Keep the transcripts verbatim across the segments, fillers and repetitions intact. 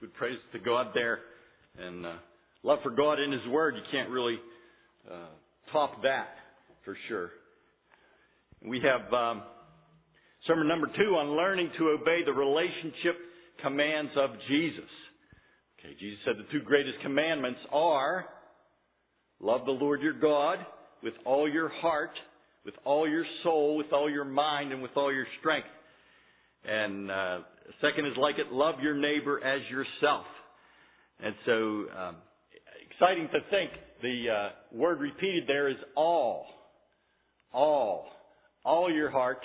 good praise to God there. And uh, love for God in His Word. You can't really uh, top that for sure. We have um, sermon number two on learning to obey the relationship commands of Jesus. Okay, Jesus said the two greatest commandments are love the Lord your God with all your heart, with all your soul, with all your mind, and with all your strength. And uh, second is like it, love your neighbor as yourself. And so, um, exciting to think the uh, word repeated there is all. All. All your heart,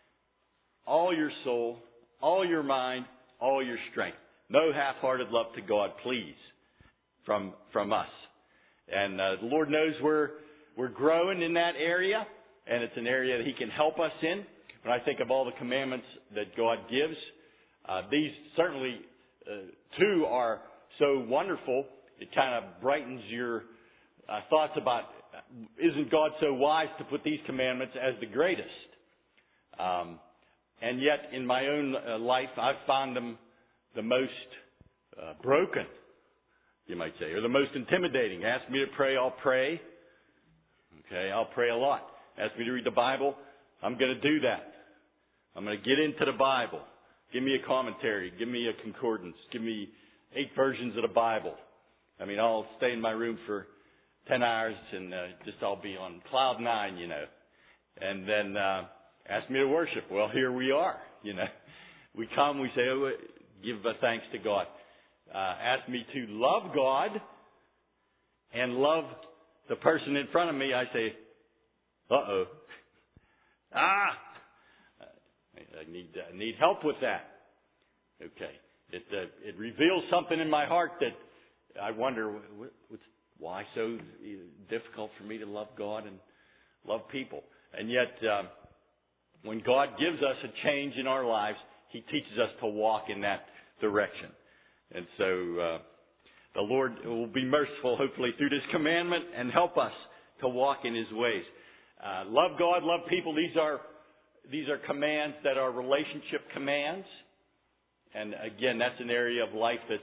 all your soul, all your mind, all your strength. No half-hearted love to God, please, from from us. And uh, the Lord knows we're, we're growing in that area, and it's an area that He can help us in. When I think of all the commandments that God gives, uh, these certainly, uh, two are so wonderful, it kind of brightens your uh, thoughts about, isn't God so wise to put these commandments as the greatest? Um, and yet, in my own uh, life, I've found them the most uh, broken, you might say, or the most intimidating. Ask me to pray, I'll pray. Okay, I'll pray a lot. Ask me to read the Bible, I'm going to do that. I'm going to get into the Bible. Give me a commentary. Give me a concordance. Give me eight versions of the Bible. I mean, I'll stay in my room for ten hours and uh, just I'll be on cloud nine, you know. And then uh, ask me to worship. Well, here we are, you know. We come, we say, oh, give a thanks to God. Uh, ask me to love God and love the person in front of me. I say, uh-oh. Ah! I need I need help with that. Okay. It uh, it reveals something in my heart that I wonder, what, what's, why so difficult for me to love God and love people? And yet, uh, when God gives us a change in our lives, He teaches us to walk in that direction. And so, uh, the Lord will be merciful, hopefully, through this commandment and help us to walk in His ways. Uh, love God, love people. These are these are commands that are relationship commands. And again, that's an area of life that's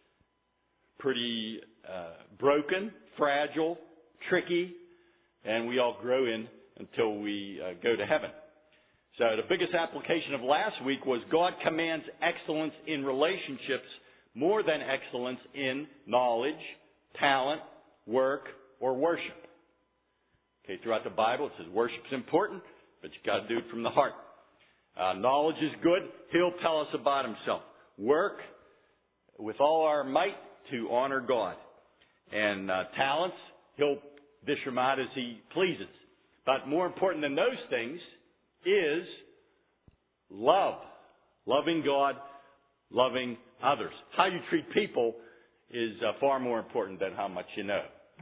pretty uh, broken, fragile, tricky, and we all grow in until we uh, go to heaven. So the biggest application of last week was God commands excellence in relationships more than excellence in knowledge, talent, work, or worship. Okay, throughout the Bible it says worship's important, but you got to do it from the heart. Uh, knowledge is good. He'll tell us about Himself. Work with all our might to honor God. And uh, talents, He'll dish them out as He pleases. But more important than those things is love. Loving God, loving others. How you treat people is uh, far more important than how much you know.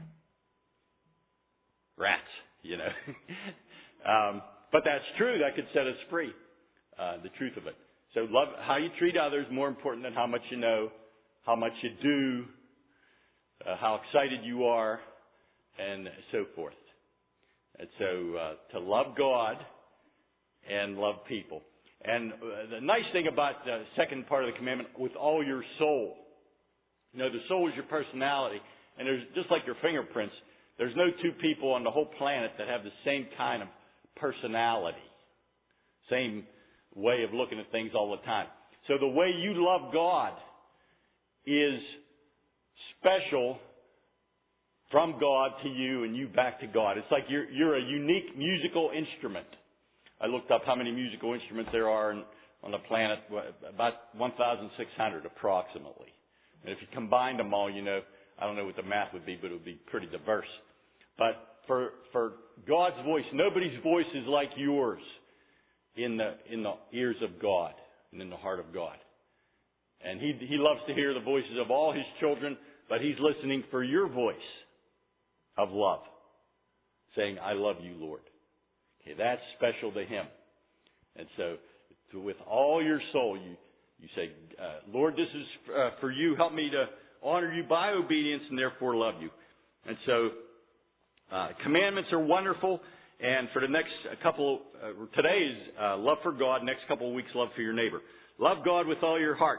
Rats, you know. um, but that's true. That could set us free. Uh, the truth of it. So love, how you treat others, more important than how much you know, how much you do, uh, how excited you are, and so forth. And so uh, to love God and love people. And uh, the nice thing about the second part of the commandment, with all your soul. You know, the soul is your personality. And there's just like your fingerprints, there's no two people on the whole planet that have the same kind of personality. Same way of looking at things all the time. So the way you love God is special from God to you and you back to God. It's like you're, you're a unique musical instrument. I looked up how many musical instruments there are in, on the planet, about one thousand six hundred approximately. And if you combined them all, you know, I don't know what the math would be, but it would be pretty diverse. But for, for God's voice, nobody's voice is like yours. In the in the ears of God and in the heart of God. And He He loves to hear the voices of all His children, but He's listening for your voice of love. Saying, I love you, Lord. Okay, that's special to Him. And so, to, with all your soul, you, you say, uh, Lord, this is uh, for you. Help me to honor you by obedience and therefore love you. And so, uh, commandments are wonderful. And for the next couple, uh, today's uh, love for God, next couple of weeks, love for your neighbor. Love God with all your heart.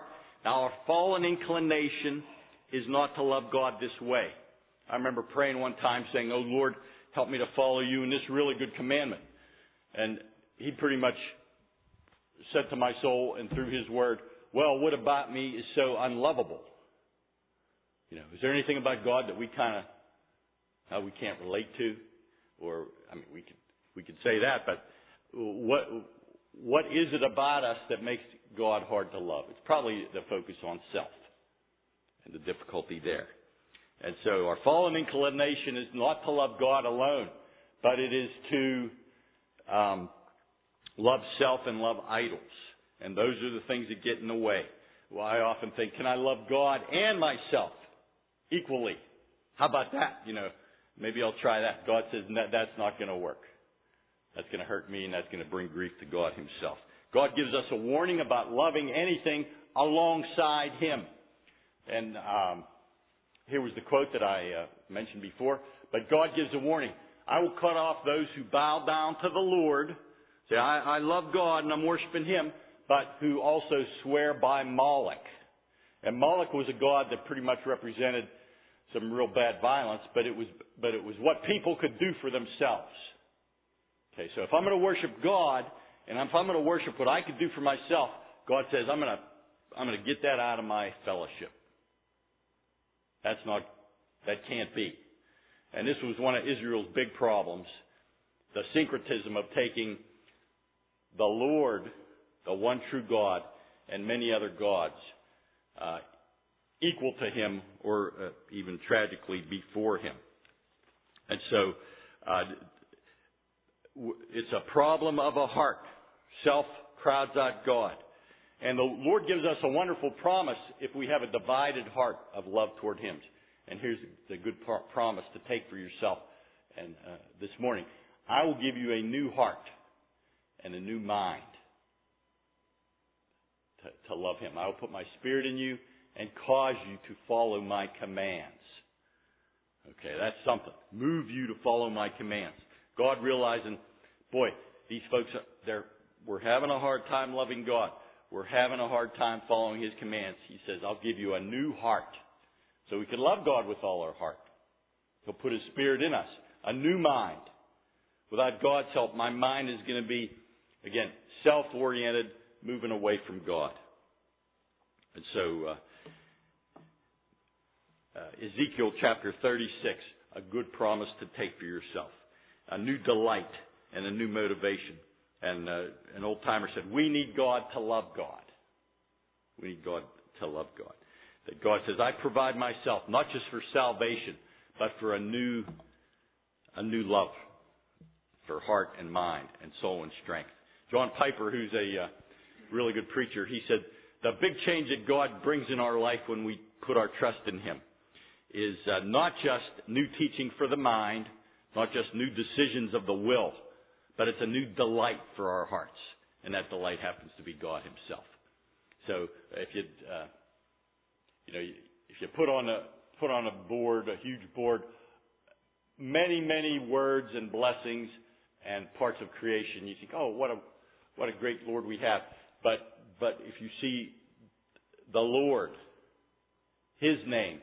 Now, our fallen inclination is not to love God this way. I remember praying one time saying, "Oh Lord, help me to follow you in this really good commandment." And He pretty much said to my soul and through His Word, "Well, what about me is so unlovable? You know, is there anything about God that we kind of, uh, we can't relate to?" Or, I mean, we could, we could say that, but what, what is it about us that makes God hard to love? It's probably the focus on self and the difficulty there. And so our fallen inclination is not to love God alone, but it is to um, love self and love idols. And those are the things that get in the way. Well, I often think, can I love God and myself equally? How about that? You know, maybe I'll try that. God says, no, that's not going to work. That's going to hurt me, and that's going to bring grief to God Himself. God gives us a warning about loving anything alongside Him. And um, here was the quote that I uh, mentioned before. But God gives a warning. "I will cut off those who bow down to the Lord." Say, I, I love God and I'm worshiping Him, but who also swear by Moloch. And Moloch was a god that pretty much represented some real bad violence, but it was, but it was what people could do for themselves. Okay, so if I'm going to worship God, and if I'm going to worship what I could do for myself, God says, I'm going to, I'm going to get that out of my fellowship. That's not, that can't be. And this was one of Israel's big problems. The syncretism of taking the Lord, the one true God, and many other gods, uh, equal to Him, or uh, even tragically before Him. And so, uh, it's a problem of a heart. Self crowds out God. And the Lord gives us a wonderful promise if we have a divided heart of love toward Him. And here's the good pro- promise to take for yourself. And uh, this morning, I will give you a new heart and a new mind to, to love Him. I will put my Spirit in you and cause you to follow my commands. Okay, that's something. Move you to follow my commands. God realizing, boy, these folks, they're, we're having a hard time loving God. We're having a hard time following His commands. He says, I'll give you a new heart. So we can love God with all our heart. He'll put His Spirit in us. A new mind. Without God's help, my mind is going to be, again, self-oriented, moving away from God. And so, uh, uh, Ezekiel chapter thirty-six, a good promise to take for yourself. A new delight and a new motivation. And uh, an old timer said, we need God to love God. We need God to love God. That God says, I provide myself, not just for salvation, but for a new, a new love for heart and mind and soul and strength. John Piper, who's a uh, really good preacher, he said, the big change that God brings in our life when we put our trust in Him is uh, not just new teaching for the mind, not just new decisions of the will, but it's a new delight for our hearts. And that delight happens to be God Himself. So if you, uh, you know, if you put on a, put on a board, a huge board, many, many words and blessings and parts of creation, you think, oh, what a, what a great Lord we have. But, but if you see the Lord, His name,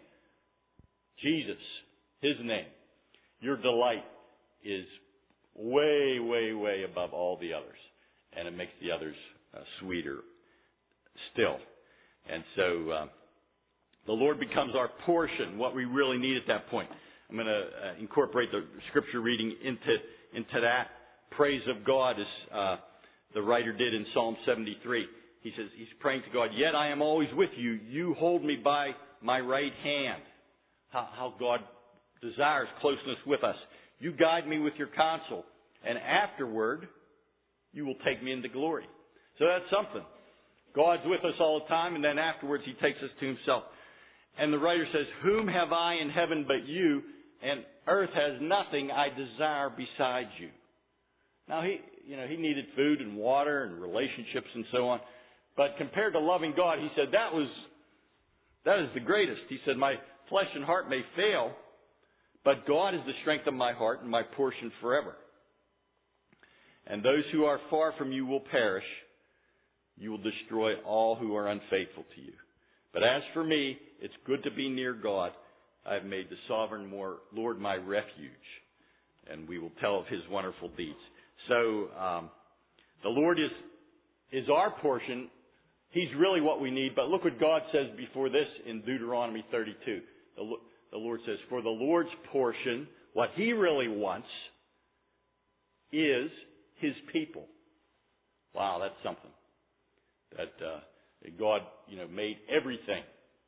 Jesus, His name, your delight is way, way, way above all the others. And it makes the others uh, sweeter still. And so uh, the Lord becomes our portion, what we really need at that point. I'm going to uh, incorporate the scripture reading into into that. Praise of God, as uh, the writer did in Psalm seventy-three. He says, he's praying to God, yet I am always with you. You hold me by my right hand. How, how God desires closeness with us. You guide me with your counsel, and afterward, you will take me into glory. So that's something. God's with us all the time, and then afterwards He takes us to Himself. And the writer says, whom have I in heaven but you, and earth has nothing I desire besides you. Now, he, you know, he needed food and water and relationships and so on. But compared to loving God, he said, that was, that is the greatest. He said, my flesh and heart may fail, but God is the strength of my heart and my portion forever. And those who are far from you will perish. You will destroy all who are unfaithful to you. But as for me, it's good to be near God. I have made the sovereign more Lord my refuge, and we will tell of his wonderful deeds. So um, the Lord is is our portion. He's really what we need. But look what God says before this in Deuteronomy thirty-two. The, the Lord says, for the Lord's portion, what he really wants is his people. Wow, that's something. That uh, God, you know, made everything.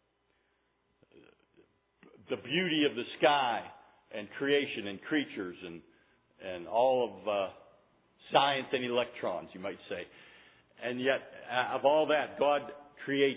The beauty of the sky and creation and creatures and and all of uh, science and electrons, you might say. And yet, uh, of all that, God creates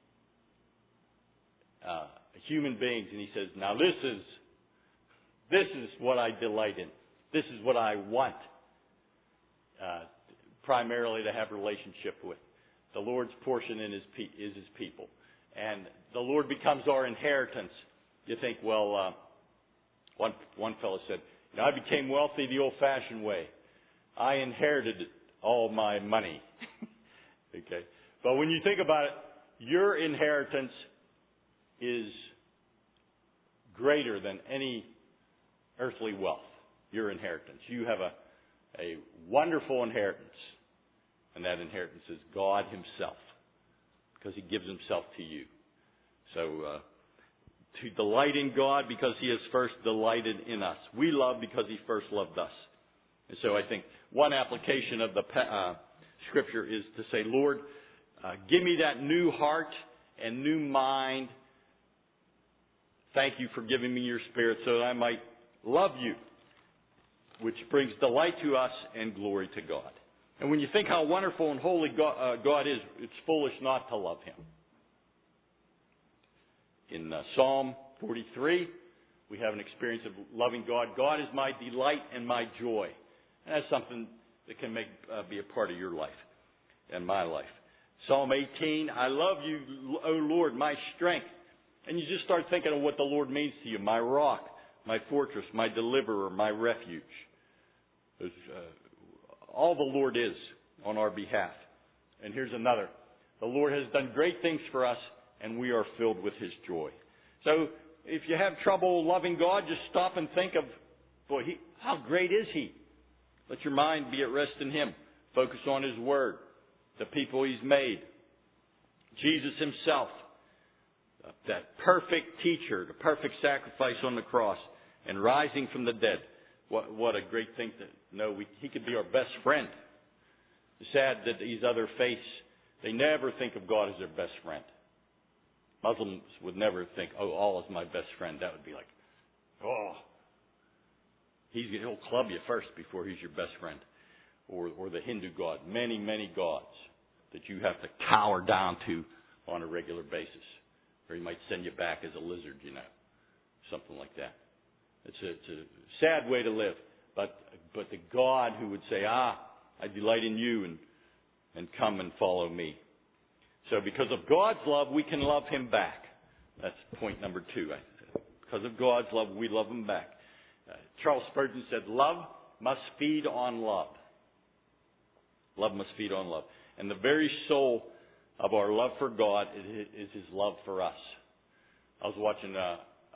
uh, human beings, and he says, now this is this is what I delight in. This is what I want uh, primarily to have a relationship with. The Lord's portion in his pe- is his people. And the Lord becomes our inheritance. You think, well, uh, one one fellow said, you know, I became wealthy the old-fashioned way. I inherited all my money. Okay. But when you think about it, your inheritance is greater than any earthly wealth. Your inheritance. You have a, a wonderful inheritance. And that inheritance is God himself. Because he gives himself to you. So, uh, to delight in God because he has first delighted in us. We love because he first loved us. And so I think one application of the uh, scripture is to say, Lord, uh, give me that new heart and new mind. Thank you for giving me your spirit so that I might love you, which brings delight to us and glory to God. And when you think how wonderful and holy God, uh, God is, it's foolish not to love him. In uh, Psalm forty-three, we have an experience of loving God. God is my delight and my joy. And that's something that can make uh, be a part of your life and my life. Psalm eighteen, I love you, O Lord, my strength. And you just start thinking of what the Lord means to you. My rock, my fortress, my deliverer, my refuge. Uh, all the Lord is on our behalf. And here's another. The Lord has done great things for us, and we are filled with his joy. So if you have trouble loving God, just stop and think of, boy, he, how great is he? Let your mind be at rest in him. Focus on his word, the people he's made, Jesus himself, that perfect teacher, the perfect sacrifice on the cross, and rising from the dead. What, what a great thing to know. We, he could be our best friend. It's sad that these other faiths, they never think of God as their best friend. Muslims would never think, oh, Allah is my best friend. That would be like, oh, he's, he'll club you first before he's your best friend. Or, or the Hindu God. Many, many gods that you have to cower down to on a regular basis. Or he might send you back as a lizard, you know. Something like that. It's a, it's a sad way to live. But, but the God who would say, ah, I delight in you and, and come and follow me. So because of God's love, we can love him back. That's point number two. Because of God's love, we love him back. Uh, Charles Spurgeon said, love must feed on love. Love must feed on love. And the very soul of our love for God is his love for us. I was watching a, a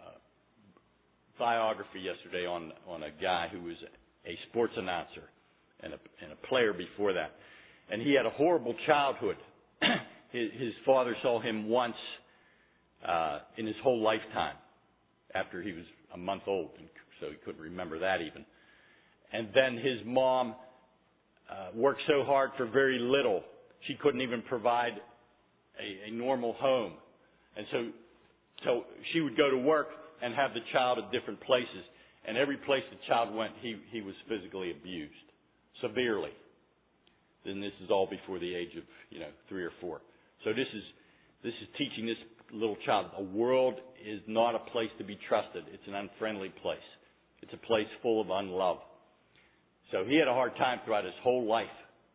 biography yesterday on, on a guy who was a sports announcer and a, and a player before that. And he had a horrible childhood. his, his father saw him once uh, in his whole lifetime after he was a month old, and so he couldn't remember that even. And then his mom uh, worked so hard for very little, she couldn't even provide a, a normal home. And so, so she would go to work and have the child at different places. And every place the child went, he, he was physically abused, severely. Then this is all before the age of, you know, three or four. So this is, this is teaching this little child, the world is not a place to be trusted. It's an unfriendly place. It's a place full of unlove. So he had a hard time throughout his whole life.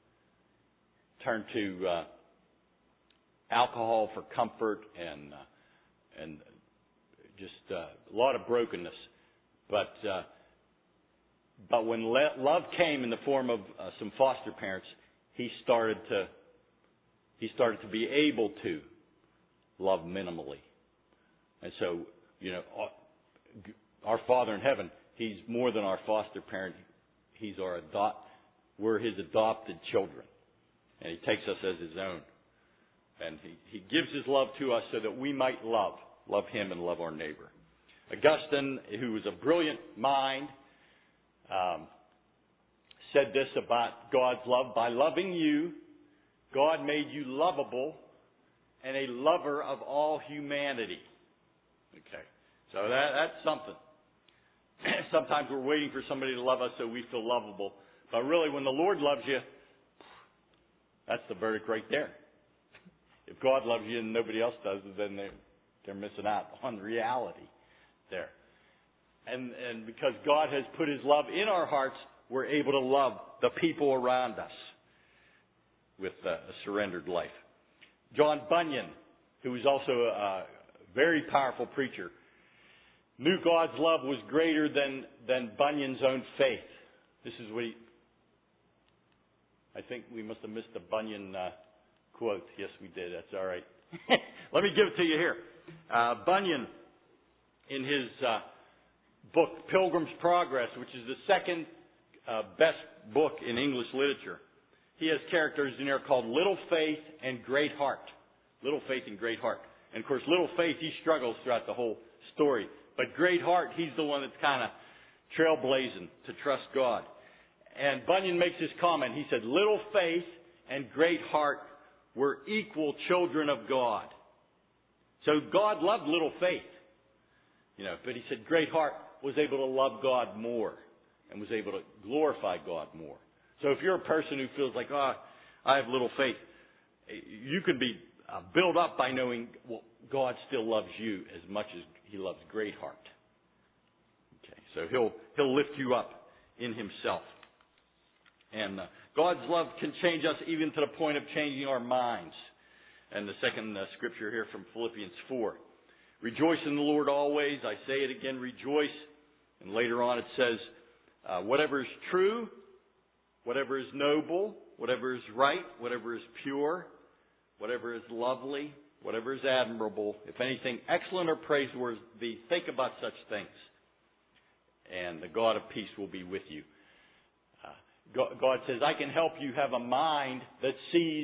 Turned to uh, alcohol for comfort and uh, and just uh, a lot of brokenness. But uh, but when le- love came in the form of uh, some foster parents, he started to he started to be able to love minimally. And so, you know, our, our Father in heaven, He's more than our foster parent. He's our adopt. We're His adopted children, and He takes us as His own. And He, He gives His love to us so that we might love, love Him and love our neighbor. Augustine, who was a brilliant mind, um, said this about God's love: by loving you, God made you lovable and a lover of all humanity. Okay, so that, that's something. Sometimes we're waiting for somebody to love us so we feel lovable. But really, when the Lord loves you, that's the verdict right there. If God loves you and nobody else does, then they're, they're missing out on reality there. And, and because God has put His love in our hearts, we're able to love the people around us with a, a surrendered life. John Bunyan, who was also a very powerful preacher, knew God's love was greater than, than Bunyan's own faith. This is what he... I think we must have missed the Bunyan uh, quote. Yes, we did. That's all right. Let me give it to you here. Uh, Bunyan, in his uh, book Pilgrim's Progress, which is the second uh, best book in English literature, he has characters in there called Little Faith and Great Heart. Little Faith and Great Heart. And of course, Little Faith, he struggles throughout the whole story. But Great Heart, he's the one that's kind of trailblazing to trust God. And Bunyan makes this comment. He said, Little Faith and Great Heart were equal children of God. So God loved Little Faith. You know, but he said Great Heart was able to love God more and was able to glorify God more. So if you're a person who feels like, oh, I have little faith, you can be uh, built up by knowing, well, God still loves you as much as He loves Great Heart. Okay, so He'll He'll lift you up in Himself. And uh, God's love can change us even to the point of changing our minds. And the second uh, scripture here from Philippians four. Rejoice in the Lord always. I say it again, rejoice. And later on it says, uh, whatever is true, whatever is noble, whatever is right, whatever is pure, whatever is lovely, whatever is admirable, if anything excellent or praiseworthy, think about such things. And the God of peace will be with you. Uh, God says, I can help you have a mind that sees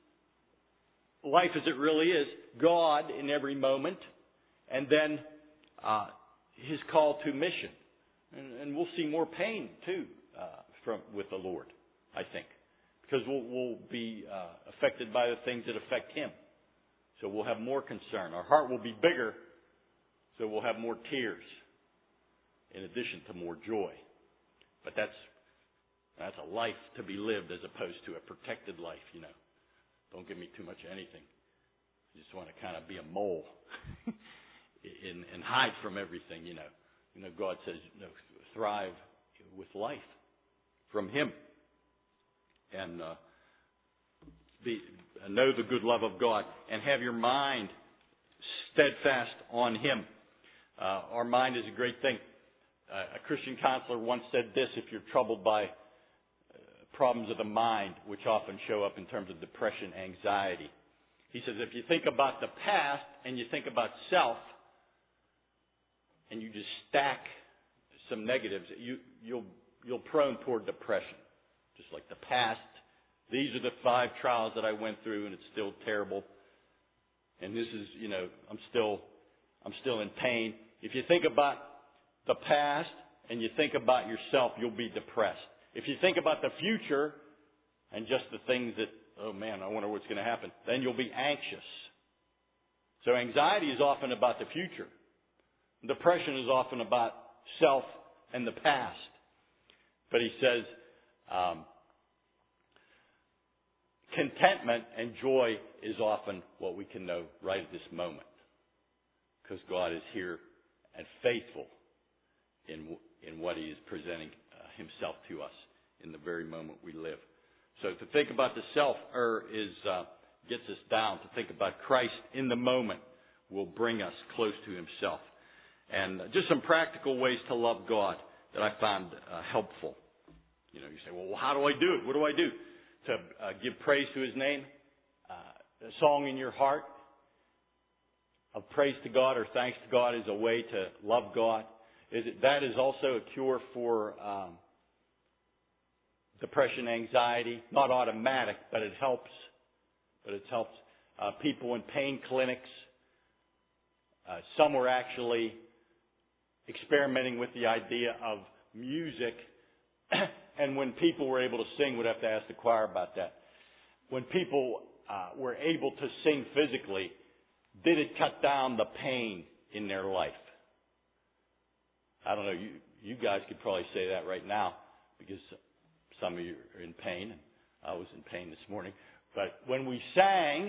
life as it really is, God in every moment, and then uh, His call to mission. And, and we'll see more pain, too, uh, from with the Lord, I think. Because we'll, we'll be uh, affected by the things that affect Him. So we'll have more concern. Our heart will be bigger, so we'll have more tears in addition to more joy. But that's that's a life to be lived as opposed to a protected life, you know. Don't give me too much of anything. I just want to kind of be a mole and, and hide from everything, you know. You know, God says, you know, thrive with life from Him. And uh, be, uh, know the good love of God and have your mind steadfast on Him. Uh, our mind is a great thing. Uh, a Christian counselor once said this: if you're troubled by uh, problems of the mind, which often show up in terms of depression, anxiety, he says, if you think about the past and you think about self, and you just stack some negatives, you, you'll you'll prone toward depression. Just like the past, these are the five trials that I went through, and it's still terrible. And this is, you know, I'm still, I'm still in pain. If you think about the past and you think about yourself, you'll be depressed. If you think about the future and just the things that, oh man, I wonder what's going to happen, then you'll be anxious. So anxiety is often about the future. Depression is often about self and the past. But he says, um, contentment and joy is often what we can know right at this moment. Because God is here and faithful in in what He is presenting uh, Himself to us in the very moment we live. So to think about the self er, is uh, gets us down. To think about Christ in the moment will bring us close to Himself. And just some practical ways to love God that I found uh, helpful. You know, you say, well, how do I do it? What do I do? To uh, give praise to His name, uh, a song in your heart, of praise to God or thanks to God is a way to love God. Is it, that is also a cure for um, depression, anxiety. Not automatic, but it helps. But it helps uh, people in pain clinics. Uh, some were actually experimenting with the idea of music, and when people were able to sing, we'd have to ask the choir about that. When people uh, were able to sing physically, did it cut down the pain in their life? I don't know. You you guys could probably say that right now because some of you are in pain, and I was in pain this morning. But when we sang,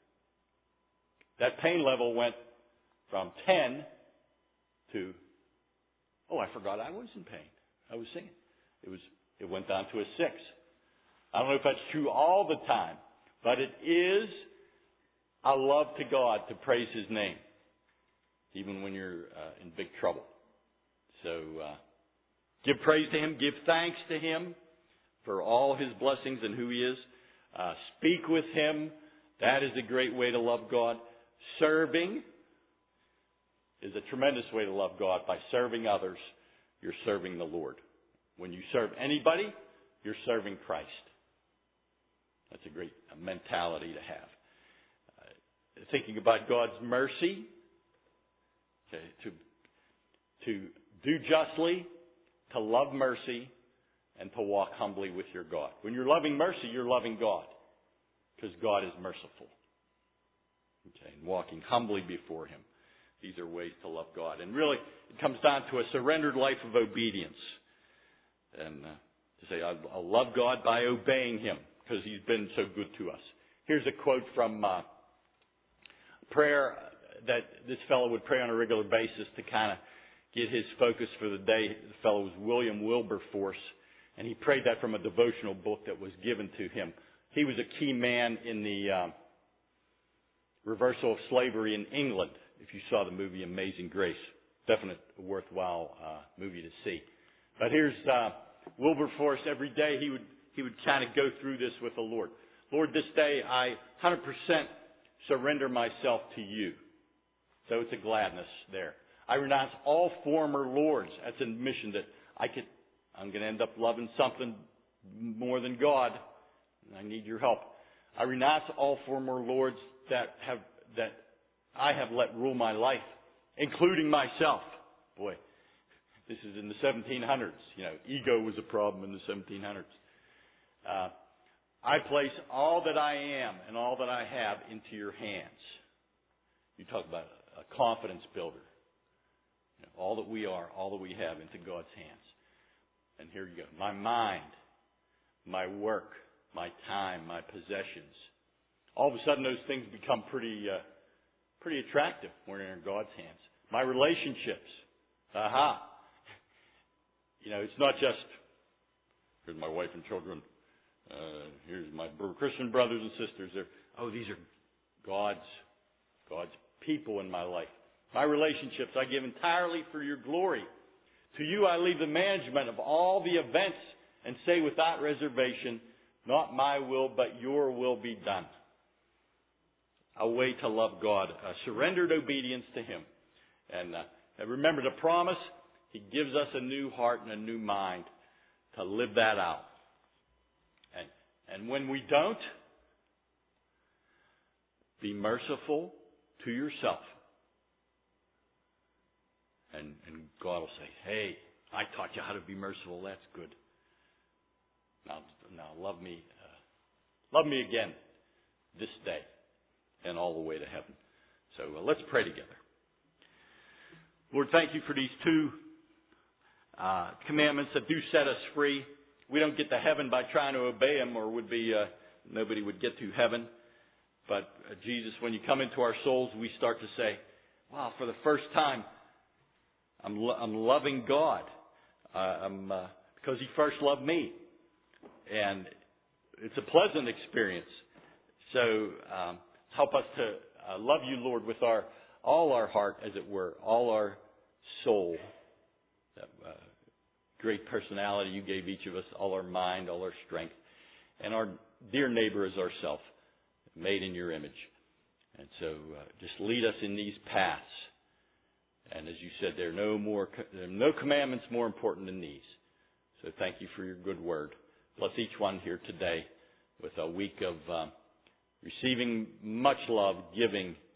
that pain level went from ten to, oh, I forgot I was in pain. I was singing. It was it went down to a six. I don't know if that's true all the time, but it is a love to God to praise His name, even when you're uh, in big trouble. So uh, give praise to Him, give thanks to Him for all His blessings and who He is. Uh, speak with Him. That is a great way to love God. Serving is a tremendous way to love God. By serving others, you're serving the Lord. When you serve anybody, you're serving Christ. That's a great mentality to have. Uh, thinking about God's mercy, okay, to to do justly, to love mercy, and to walk humbly with your God. When you're loving mercy, you're loving God, because God is merciful. Okay, and walking humbly before Him. These are ways to love God. And really, it comes down to a surrendered life of obedience. And uh, to say, I, I love God by obeying Him, because He's been so good to us. Here's a quote from uh, prayer that this fellow would pray on a regular basis to kind of get his focus for the day. The fellow was William Wilberforce, and he prayed that from a devotional book that was given to him. He was a key man in the uh, reversal of slavery in England. If you saw the movie Amazing Grace, definite worthwhile uh, movie to see. But here's uh, Wilberforce. Every day he would he would kind of go through this with the Lord. Lord, this day I one hundred percent surrender myself to You. So it's a gladness there. I renounce all former lords. That's a admission that I could. I'm going to end up loving something more than God. I need Your help. I renounce all former lords that have that I have let rule my life, including myself. Boy, this is in the seventeen hundreds. You know, ego was a problem in the seventeen hundreds. Uh, I place all that I am and all that I have into Your hands. You talk about a confidence builder. You know, all that we are, all that we have into God's hands. And here you go. My mind, my work, my time, my possessions. All of a sudden those things become pretty, uh, pretty attractive when they're in God's hands. My relationships. Aha. You know, it's not just, here's my wife and children. Uh, here's my Christian brothers and sisters. They're, oh, these are God's, God's people in my life. My relationships I give entirely for Your glory. To You I leave the management of all the events and say without reservation, not my will, but Your will be done. A way to love God, a surrendered obedience to Him. And, uh, and remember the promise, He gives us a new heart and a new mind to live that out. And, and when we don't, be merciful to yourself. And, and God will say, hey, I taught you how to be merciful. That's good. Now, now love me, uh, love me again this day and all the way to heaven. So uh, let's pray together. Lord, thank You for these two uh, commandments that do set us free. We don't get to heaven by trying to obey them, or would be uh, nobody would get to heaven. But uh, Jesus, when You come into our souls, we start to say, wow, for the first time, I'm, lo- I'm loving God. Uh, I'm, uh, because He first loved me. And it's a pleasant experience. So um, help us to uh, love You, Lord, with our all our heart, as it were, all our soul. That uh, great personality You gave each of us, all our mind, all our strength. And our dear neighbor as ourself, made in Your image. And so uh, just lead us in these paths. And as you said, there are no more, there are no commandments more important than these. So thank you for your good word. Bless each one here today with a week of uh, receiving much love, giving